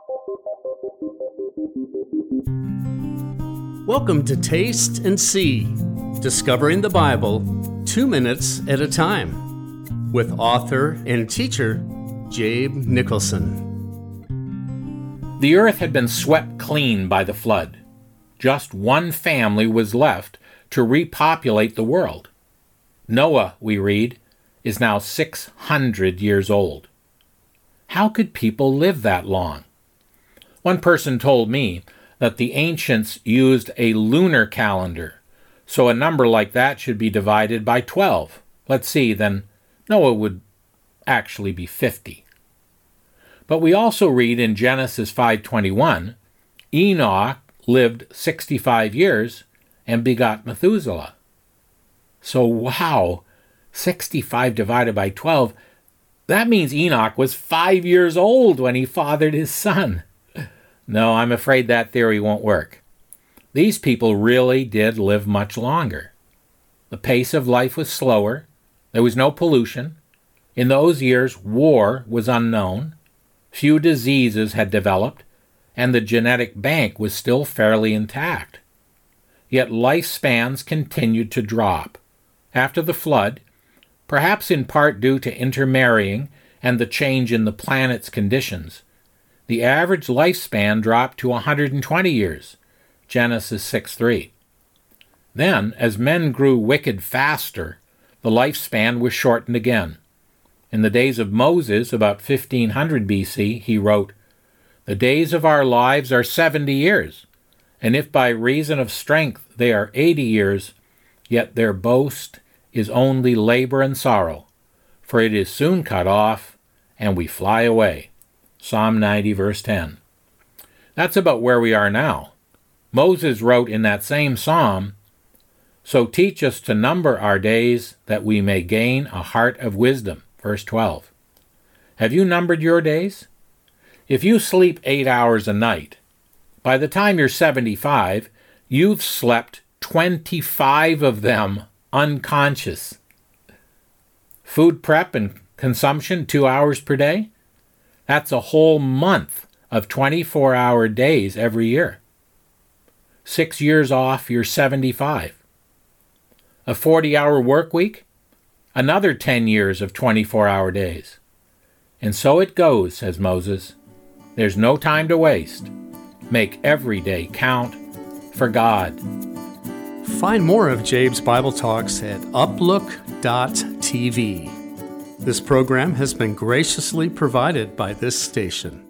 Welcome to Taste and See, Discovering the Bible 2 minutes at a time, with author and teacher Jabe Nicholson. The earth had been swept clean by the flood. Just one family was left to repopulate the world. Noah, we read, is now 600 years old. How could people live that long? One person told me that the ancients used a lunar calendar, so a number like that should be divided by 12. Let's see, then Noah would actually be 50. But we also read in Genesis 5:21, Enoch lived 65 years and begot Methuselah. So wow, 65 divided by 12, that means Enoch was 5 years old when he fathered his son. No, I'm afraid that theory won't work. These people really did live much longer. The pace of life was slower. There was no pollution. In those years, war was unknown. Few diseases had developed, and the genetic bank was still fairly intact. Yet lifespans continued to drop. After the flood, perhaps in part due to intermarrying and the change in the planet's conditions, the average lifespan dropped to 120 years, Genesis 6:3. Then, as men grew wicked faster, the lifespan was shortened again. In the days of Moses, about 1500 BC, he wrote, "The days of our lives are 70 years, and if by reason of strength they are 80 years, yet their boast is only labor and sorrow, for it is soon cut off, and we fly away." Psalm 90, verse 10. That's about where we are now. Moses wrote in that same psalm, "So teach us to number our days, that we may gain a heart of wisdom." Verse 12. Have you numbered your days? If you sleep 8 hours a night, by the time you're 75, you've slept 25 of them unconscious. Food prep and consumption, 2 hours per day? That's a whole month of 24-hour days every year. 6 years off, you're 75. A 40-hour work week? Another 10 years of 24-hour days. And so it goes, says Moses. There's no time to waste. Make every day count for God. Find more of Jabe's Bible Talks at uplook.tv. This program has been graciously provided by this station.